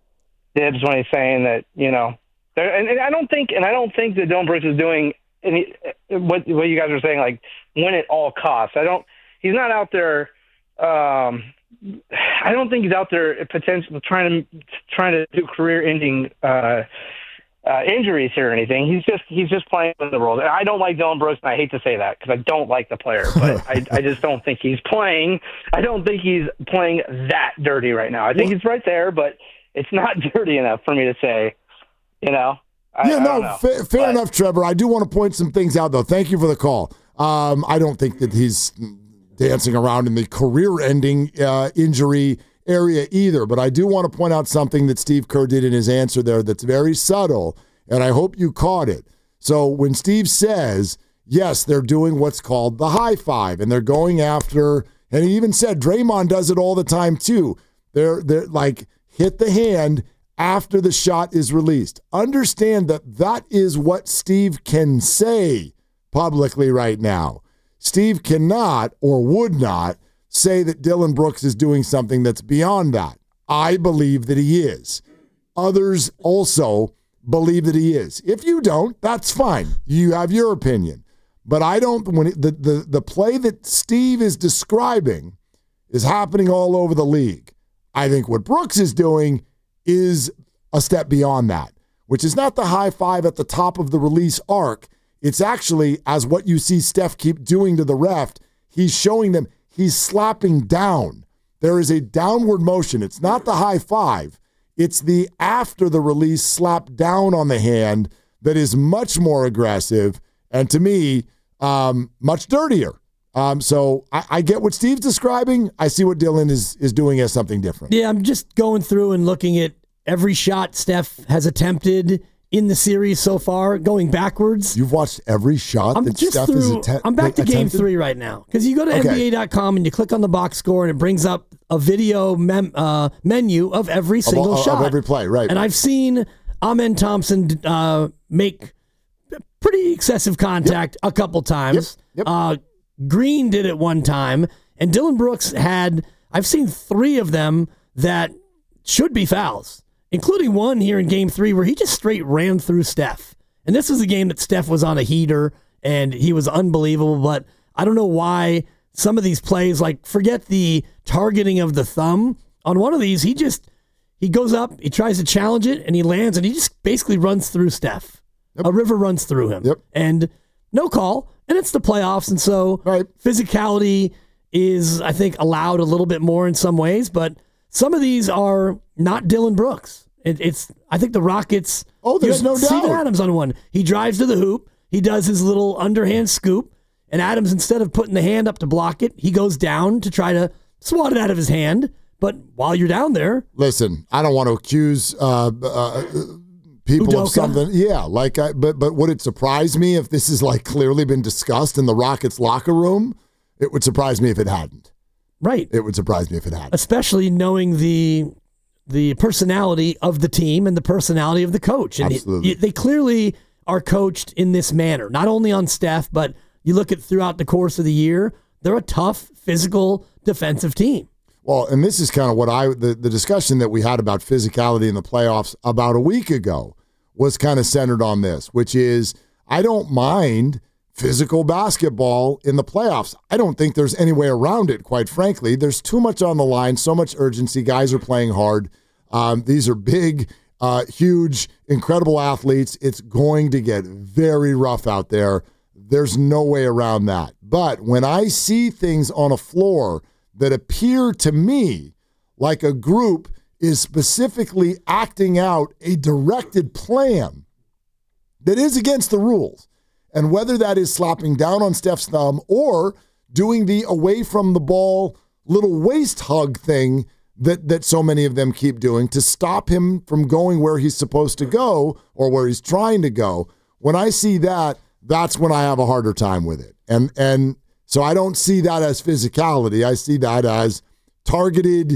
Dibs when he's saying that, you know, there, and, and I don't think and I don't think that Dillon Brooks is doing any, what what you guys are saying, like win at all costs. I don't. He's not out there. Um, I don't think he's out there potentially trying to trying to do career-ending uh, uh, injuries here or anything. He's just he's just playing in the role. And I don't like Dillon Brooks, and I hate to say that because I don't like the player, but I, I just don't think he's playing. I don't think he's playing that dirty right now. I think he's right there, but it's not dirty enough for me to say. You know. I, Yeah, I no, don't know. fa- fair But- enough, Trevor. I do want to point some things out, though. Thank you for the call. Um, I don't think that he's dancing around in the career-ending uh, injury area either, but I do want to point out something that Steve Kerr did in his answer there that's very subtle, and I hope you caught it. So when Steve says, yes, they're doing what's called the high five, and they're going after, and he even said Draymond does it all the time too. They're they're like hit the hand after the shot is released. Understand that that is what Steve can say publicly right now. Steve cannot or would not say that Dillon Brooks is doing something that's beyond that. I believe that he is. Others also believe that he is. If you don't, that's fine. You have your opinion. But I don't, when it, the, the, the play that Steve is describing is happening all over the league. I think what Brooks is doing is a step beyond that, which is not the high five at the top of the release arc. It's actually, as what you see Steph keep doing to the ref, he's showing them he's slapping down. There is a downward motion. It's not the high five. It's the after the release slap down on the hand that is much more aggressive and, to me, um, much dirtier. Um, so I, I get what Steve's describing. I see what Dillon is is doing as something different. Yeah, I'm just going through and looking at every shot Steph has attempted in the series so far, going backwards. You've watched every shot I'm that just Steph through. has atte- I'm back to attempted? game three right now because you go to Okay. N B A dot com and you click on the box score and it brings up a video mem, uh, menu of every Of single all- of shot, every play, right? And I've seen Amen Thompson uh, make pretty excessive contact a couple times. Yep, yep. Uh, Green did it one time, and Dillon Brooks had. I've seen three of them that should be fouls, including one here in game three where he just straight ran through Steph. And this was a game that Steph was on a heater and he was unbelievable, but I don't know why some of these plays, like forget the targeting of the thumb. On one of these, he just, he goes up, he tries to challenge it, and he lands, and he just basically runs through Steph. Yep. A river runs through him. Yep. And no call, and it's the playoffs, and so right. physicality is, I think, allowed a little bit more in some ways, but some of these are not Dylan Brooks. It, it's I think the Rockets. Oh, there's no doubt. Steven Adams on one. He drives to the hoop. He does his little underhand scoop, and Adams, instead of putting the hand up to block it, he goes down to try to swat it out of his hand. But while you're down there, listen, I don't want to accuse uh, uh, people Udoka. of something. Yeah, like, I, but but would it surprise me if this has like clearly been discussed in the Rockets locker room? It would surprise me if it hadn't. Right. It would surprise me if it hadn't. Especially knowing the the personality of the team and the personality of the coach. And Absolutely. It, they clearly are coached in this manner, not only on Steph, but you look at throughout the course of the year, they're a tough, physical, defensive team. Well, and this is kind of what I, the, the discussion that we had about physicality in the playoffs about a week ago was kind of centered on this, which is I don't mind physical basketball in the playoffs. I don't think there's any way around it, quite frankly. There's too much on the line, so much urgency. Guys are playing hard. Um, these are big, uh, huge, incredible athletes. It's going to get very rough out there. There's no way around that. But when I see things on a floor that appear to me like a group is specifically acting out a directed plan that is against the rules, and whether that is slapping down on Steph's thumb or doing the away from the ball little waist hug thing that, that so many of them keep doing to stop him from going where he's supposed to go or where he's trying to go, when I see that, that's when I have a harder time with it. And and so I don't see that as physicality. I see that as targeted,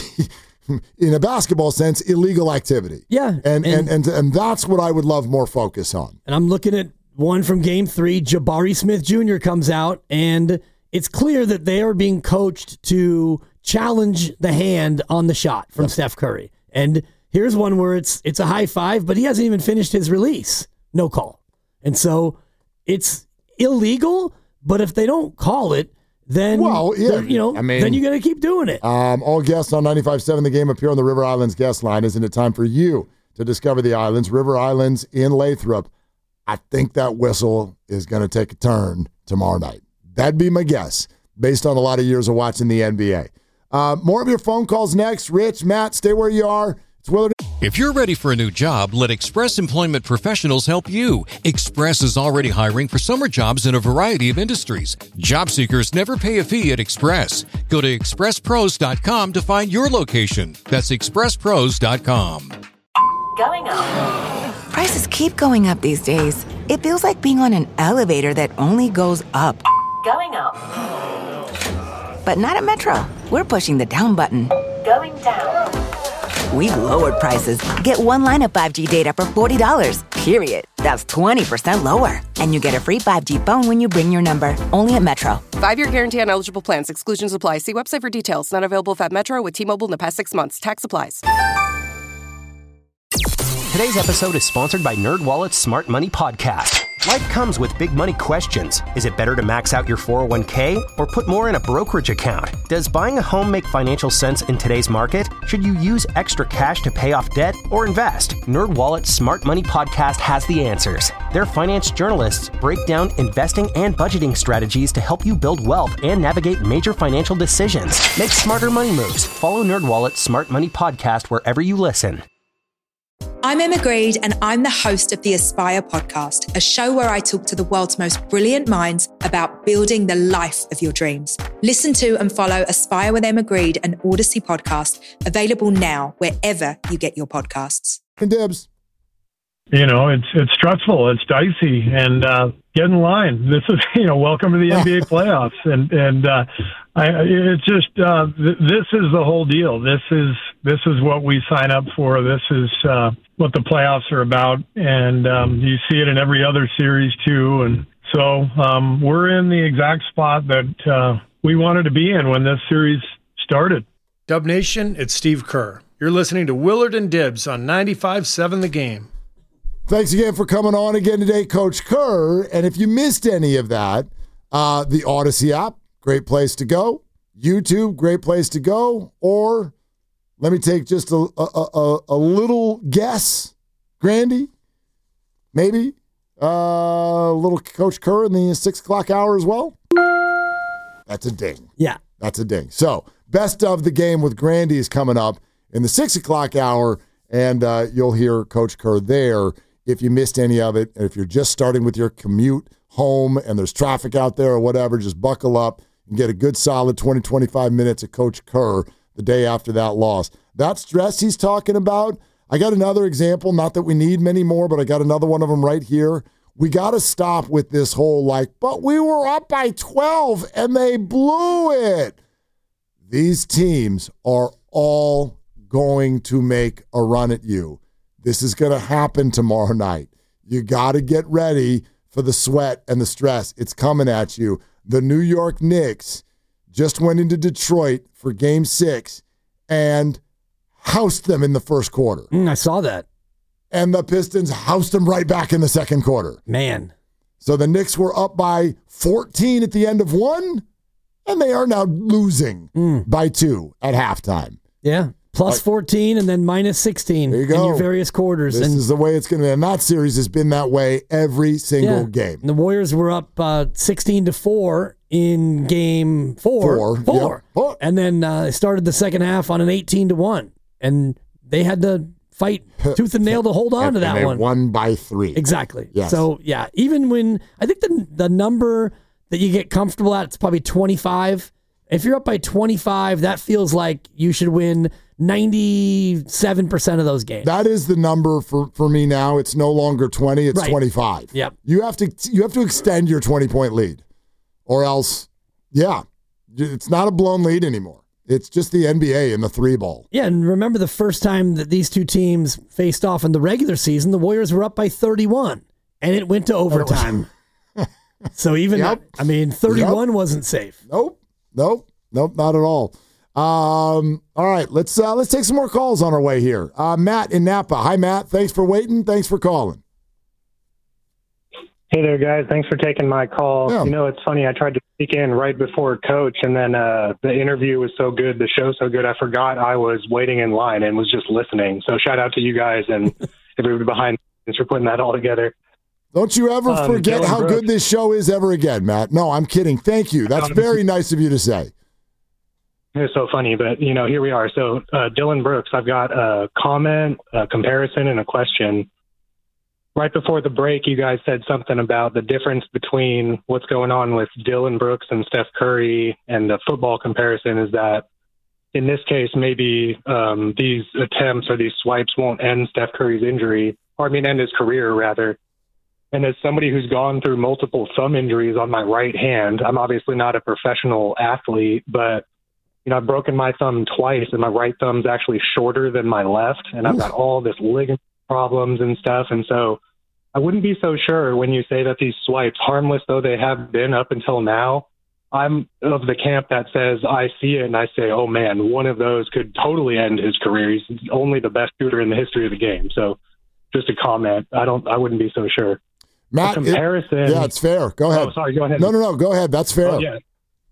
in a basketball sense, illegal activity. Yeah. And, and, and, and, and that's what I would love more focus on. And I'm looking at one from game three. Jabari Smith Junior comes out, and it's clear that they are being coached to challenge the hand on the shot from yep. Steph Curry. And here's one where it's it's a high five, but he hasn't even finished his release. No call. And so it's illegal, but if they don't call it, then well, yeah. you know, I mean, then you got to keep doing it. Um, all guests on ninety-five point seven The Game appear on the River Islands guest line. Isn't it time for you to discover the islands? River Islands in Lathrop. I think that whistle is going to take a turn tomorrow night. That'd be my guess, based on a lot of years of watching the N B A. Uh, more of your phone calls next. Rich, Matt, stay where you are. It's Willard. If you're ready for a new job, let Express Employment Professionals help you. Express is already hiring for summer jobs in a variety of industries. Job seekers never pay a fee at Express. Go to express pros dot com to find your location. That's express pros dot com. Going up. Prices keep going up these days. It feels like being on an elevator that only goes up. Going up. But not at Metro. We're pushing the down button. Going down. We've lowered prices. Get one line of five G data for forty dollars, period. That's twenty percent lower. And you get a free five G phone when you bring your number. Only at Metro. Five-year guarantee on eligible plans. Exclusions apply. See website for details. Not available at Metro with T-Mobile in the past six months. Tax applies. Today's episode is sponsored by NerdWallet's Smart Money Podcast. Life comes with big money questions. Is it better to max out your four oh one k or put more in a brokerage account? Does buying a home make financial sense in today's market? Should you use extra cash to pay off debt or invest? NerdWallet's Smart Money Podcast has the answers. Their finance journalists break down investing and budgeting strategies to help you build wealth and navigate major financial decisions. Make smarter money moves. Follow NerdWallet's Smart Money Podcast wherever you listen. I'm Emma Greed, and I'm the host of the Aspire podcast, a show where I talk to the world's most brilliant minds about building the life of your dreams. Listen to and follow Aspire with Emma Greed, an Odyssey podcast, available now wherever you get your podcasts. And Dibs. You know, it's it's stressful, it's dicey, and uh, get in line. This is, you know, welcome to the N B A playoffs, and and uh, I, it's just uh, th- this is the whole deal. This is this is what we sign up for. This is uh, what the playoffs are about, and um, you see it in every other series too. And so um, we're in the exact spot that uh, we wanted to be in when this series started. Dub Nation, it's Steve Kerr. You're listening to Willard and Dibs on ninety-five point seven The Game. Thanks again for coming on again today, Coach Kerr. And if you missed any of that, uh, the Odyssey app, great place to go. YouTube, great place to go. Or let me take just a, a, a, a little guess, Grandy, maybe. Uh, little Coach Kerr in the six o'clock hour as well. That's a ding. Yeah. That's a ding. So, best of the game with Grandy is coming up in the six o'clock hour, and uh, you'll hear Coach Kerr there if you missed any of it. And if you're just starting with your commute home and there's traffic out there or whatever, just buckle up and get a good solid twenty, twenty-five minutes of Coach Kerr the day after that loss. That stress he's talking about, I got another example, not that we need many more, but I got another one of them right here. We got to stop with this whole like, but we were up by twelve and they blew it. These teams are all going to make a run at you. This is going to happen tomorrow night. You got to get ready for the sweat and the stress. It's coming at you. The New York Knicks just went into Detroit for game six and housed them in the first quarter. Mm, I saw that. And the Pistons housed them right back in the second quarter. Man. So the Knicks were up by fourteen at the end of one, and they are now losing mm. by two at halftime. Yeah. Plus like, fourteen and then minus sixteen there you go. In your various quarters. This and, is the way it's going to be. And that series has been that way every single yeah. game. And the Warriors were up uh, sixteen to four in game four. Four. Four. Yep. Four. And then uh, started the second half on an eighteen to one. And they had to fight tooth and nail to hold on and, to that and they one. Won by three. Exactly. Yes. So, yeah, even when I think the the number that you get comfortable at, it's probably twenty-five. If you're up by twenty-five, that feels like you should win ninety-seven percent of those games. That is the number for, for me now. It's no longer twenty, it's right. twenty-five. Yep. You have to you have to extend your twenty-point lead. Or else, yeah, it's not a blown lead anymore. It's just the N B A and the three ball. Yeah, and remember the first time that these two teams faced off in the regular season, the Warriors were up by thirty-one, and it went to overtime. So even, yep. I mean, thirty-one yep. wasn't safe. Nope, nope, nope, not at all. Um, all right, let's uh, let's take some more calls on our way here. Uh, Matt in Napa. Hi, Matt. Thanks for waiting. Thanks for calling. Hey there, guys. Thanks for taking my call. Yeah. You know, it's funny. I tried to speak in right before Coach, and then uh, the interview was so good, the show so good, I forgot I was waiting in line and was just listening. So shout out to you guys and everybody behind us for putting that all together. Don't you ever um, forget Dylan how Brooks. Good this show is ever again, Matt. No, I'm kidding. Thank you. That's very nice of you to say. It's so funny, but, you know, here we are. So, uh, Dylan Brooks, I've got a comment, a comparison, and a question. Right before the break, you guys said something about the difference between what's going on with Dylan Brooks and Steph Curry, and the football comparison is that in this case, maybe um, these attempts or these swipes won't end Steph Curry's injury, or I mean, end his career, rather. And as somebody who's gone through multiple thumb injuries on my right hand, I'm obviously not a professional athlete, but you know, I've broken my thumb twice, and my right thumb's actually shorter than my left, and I've got all this ligament problems and stuff, and so I wouldn't be so sure when you say that these swipes, harmless though they have been up until now, I'm of the camp that says I see it and I say, oh man, one of those could totally end his career. He's only the best shooter in the history of the game. So just a comment. I don't, I wouldn't be so sure. Matt, a comparison. It, yeah, it's fair. Go ahead. Oh, sorry, go ahead. No, no, no, go ahead. That's fair. Oh, yeah.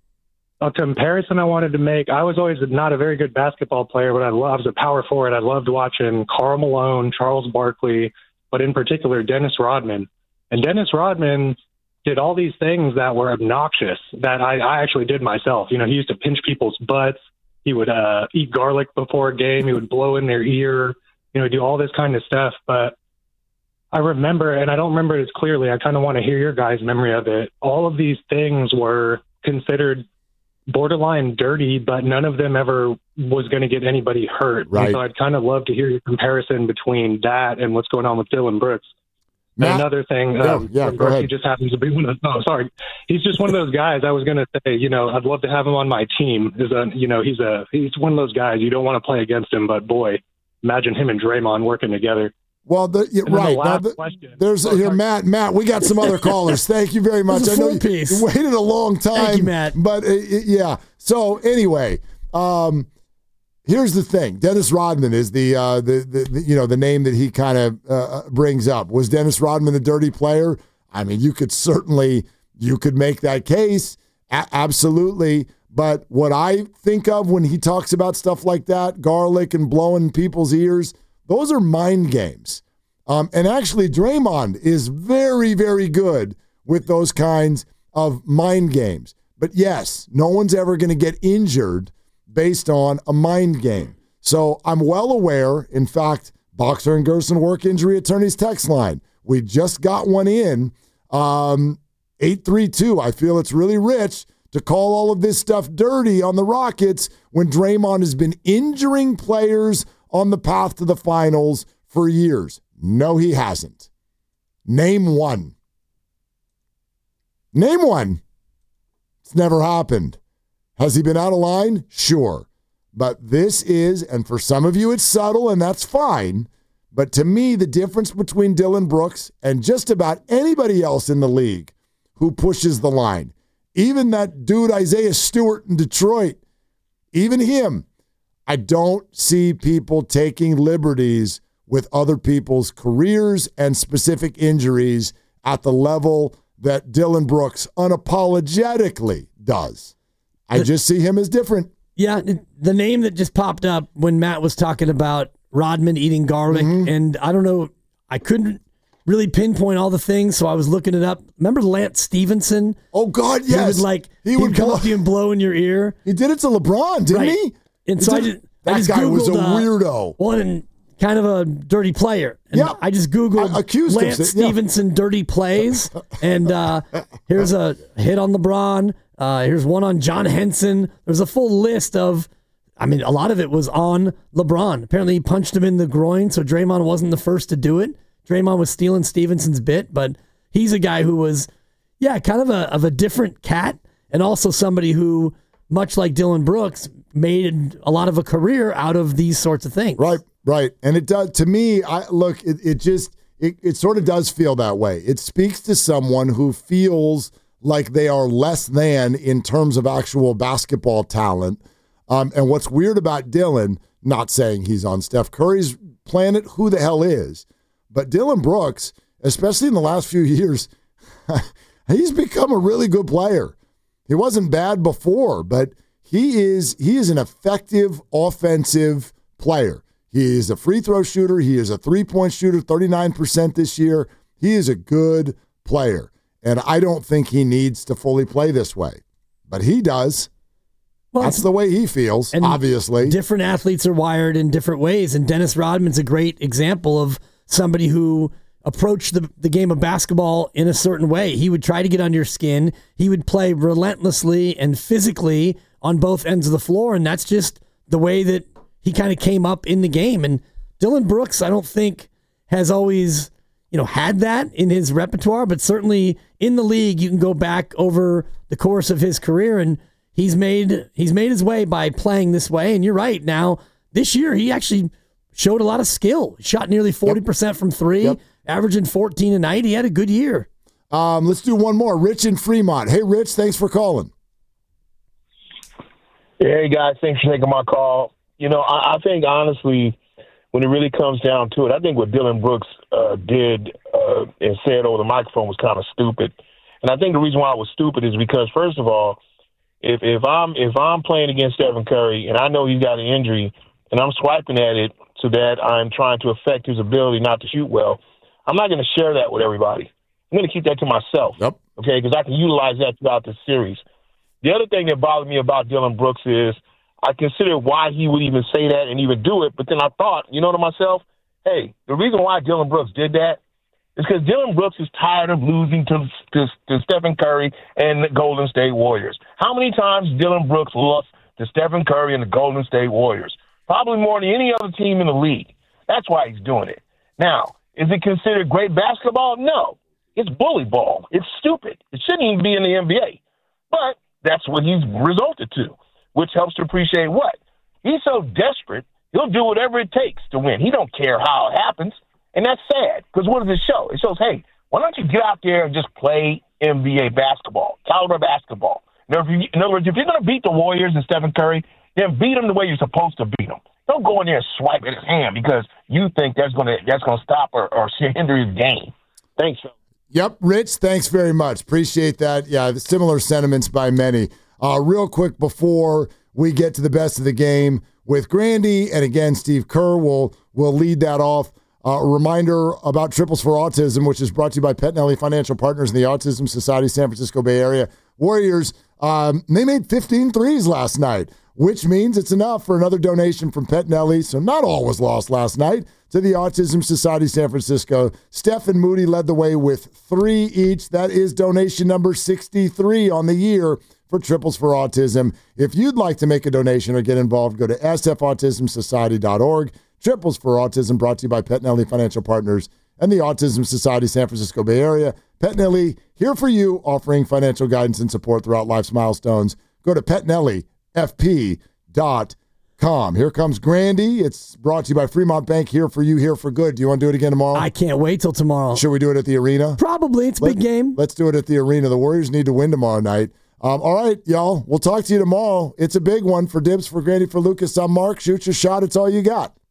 A comparison I wanted to make, I was always not a very good basketball player, but I, loved, I was a power forward. I loved watching Karl Malone, Charles Barkley, but in particular, Dennis Rodman. And Dennis Rodman did all these things that were obnoxious that I, I actually did myself. You know, he used to pinch people's butts. He would uh, eat garlic before a game. He would blow in their ear, you know, do all this kind of stuff. But I remember, and I don't remember it as clearly, I kind of want to hear your guys' memory of it. All of these things were considered borderline dirty, but none of them ever was going to get anybody hurt. Right. And so I'd kind of love to hear your comparison between that and what's going on with Dylan Brooks. Matt, another thing, yeah, um, yeah, go Brooks, ahead. he just happens to be one of those, oh, sorry. He's just one of those guys. I was going to say, you know, I'd love to have him on my team. Is a, you know, he's a, he's one of those guys you don't want to play against him, but boy, imagine him and Draymond working together. Well, the, yeah, right. The now, the, there's oh, here, Matt. Matt, we got some other callers. Thank you very much. I know you, you waited a long time, Thank you, Matt. But uh, yeah. So anyway, um, here's the thing. Dennis Rodman is the, uh, the, the, the you know the name that he kind of uh, brings up. Was Dennis Rodman a dirty player? I mean, you could certainly you could make that case. A- absolutely. But what I think of when he talks about stuff like that, garlic and blowing people's ears, those are mind games. Um, and actually, Draymond is very, very good with those kinds of mind games. But yes, no one's ever going to get injured based on a mind game. So I'm well aware. In fact, Boxer and Gerson Work Injury Attorneys text line. We just got one in. Um, eight three two. I feel it's really rich to call all of this stuff dirty on the Rockets when Draymond has been injuring players on the path to the finals for years. No, he hasn't. Name one. Name one. It's never happened. Has he been out of line? Sure. But this is, and for some of you it's subtle, and that's fine. But to me, the difference between Dillon Brooks and just about anybody else in the league who pushes the line, even that dude Isaiah Stewart in Detroit, even him, I don't see people taking liberties with other people's careers and specific injuries at the level that Dillon Brooks unapologetically does. I just see him as different. Yeah, the name that just popped up when Matt was talking about Rodman eating garlic, mm-hmm. and I don't know, I couldn't really pinpoint all the things, so I was looking it up. Remember Lance Stevenson? Oh, God, yes. He would, like, he would come blow. up to you and blow in your ear. He did it to LeBron, didn't right. he? And he so did, I just, that I just guy Googled, was a weirdo. Uh, well, and kind of a dirty player. And yeah. I just Googled I accused Lance him, Stevenson yeah. dirty plays, and uh, here's a hit on LeBron. Uh, here's one on John Henson. There's a full list of, I mean, a lot of it was on LeBron. Apparently he punched him in the groin, so Draymond wasn't the first to do it. Draymond was stealing Stevenson's bit, but he's a guy who was, yeah, kind of a of a different cat, and also somebody who, much like Dillon Brooks, made a lot of a career out of these sorts of things. Right, right. And it does, to me, I look, it, it just, it, it sort of does feel that way. It speaks to someone who feels like they are less than in terms of actual basketball talent. Um, and what's weird about Dillon, not saying he's on Steph Curry's planet, who the hell is, but Dillon Brooks, especially in the last few years, he's become a really good player. He wasn't bad before, but he is he is an effective offensive player. He is a free throw shooter. He is a three-point shooter, thirty-nine percent this year. He is a good player. And I don't think he needs to fully play this way, but he does. Well, that's the way he feels, and obviously. Different athletes are wired in different ways, and Dennis Rodman's a great example of somebody who approached the, the game of basketball in a certain way. He would try to get under your skin. He would play relentlessly and physically on both ends of the floor, and that's just the way that he kind of came up in the game. And Dillon Brooks, I don't think, has always, you know, had that in his repertoire, but certainly in the league, you can go back over the course of his career, and he's made he's made his way by playing this way. And you're right. Now, this year, he actually showed a lot of skill. He shot nearly forty percent yep. from three, yep. averaging fourteen a night. He had a good year. Um, let's do one more. Rich in Fremont. Hey, Rich, thanks for calling. Hey, guys, thanks for taking my call. You know, I, I think, honestly, when it really comes down to it, I think what Dillon Brooks uh, did uh, and said over the microphone was kind of stupid. And I think the reason why it was stupid is because, first of all, if if I'm if I'm playing against Stephen Curry and I know he's got an injury and I'm swiping at it so that I'm trying to affect his ability not to shoot well, I'm not going to share that with everybody. I'm going to keep that to myself, yep. okay, because I can utilize that throughout the series. The other thing that bothered me about Dillon Brooks is I considered why he would even say that and even do it, but then I thought, you know, to myself, hey, the reason why Dillon Brooks did that is because Dillon Brooks is tired of losing to, to, to Stephen Curry and the Golden State Warriors. How many times Dillon Brooks lost to Stephen Curry and the Golden State Warriors? Probably more than any other team in the league. That's why he's doing it. Now, is it considered great basketball? No. It's bully ball. It's stupid. It shouldn't even be in the N B A. But that's what he's resulted to, which helps to appreciate what? He's so desperate, he'll do whatever it takes to win. He don't care how it happens. And that's sad, because what does it show? It shows, hey, why don't you get out there and just play N B A basketball, caliber basketball? Now, if you, in other words, if you're going to beat the Warriors and Stephen Curry, then beat them the way you're supposed to beat them. Don't go in there and swipe at his hand because you think that's going to that's going to stop or, or hinder his game. Thanks, Phil. Yep, Rich, thanks very much. Appreciate that. Yeah, similar sentiments by many. Uh, real quick before we get to the best of the game with Grandy, and again, Steve Kerr will will lead that off. Uh, a reminder about Triples for Autism, which is brought to you by Pettinelli Financial Partners in the Autism Society San Francisco Bay Area. Warriors, um, they made fifteen threes last night, which means it's enough for another donation from Pettinelli. So not all was lost last night to the Autism Society San Francisco. Steph and Moody led the way with three each. That is donation number sixty-three on the year for Triples for Autism. If you'd like to make a donation or get involved, go to s f autism society dot org. Triples for Autism brought to you by Pettinelli Financial Partners and the Autism Society San Francisco Bay Area. Pettinelli, here for you, offering financial guidance and support throughout life's milestones. Go to pettinelli f p dot com. Here comes Grandy. It's brought to you by Fremont Bank, here for you, here for good. Do you want to do it again tomorrow? I can't wait till tomorrow. Should we do it at the arena? Probably. It's a Let, big game. Let's do it at the arena. The Warriors need to win tomorrow night. Um, all right, y'all. We'll talk to you tomorrow. It's a big one for Dibs, for Grandy, for Lucas. I'm Mark. Shoot your shot. It's all you got.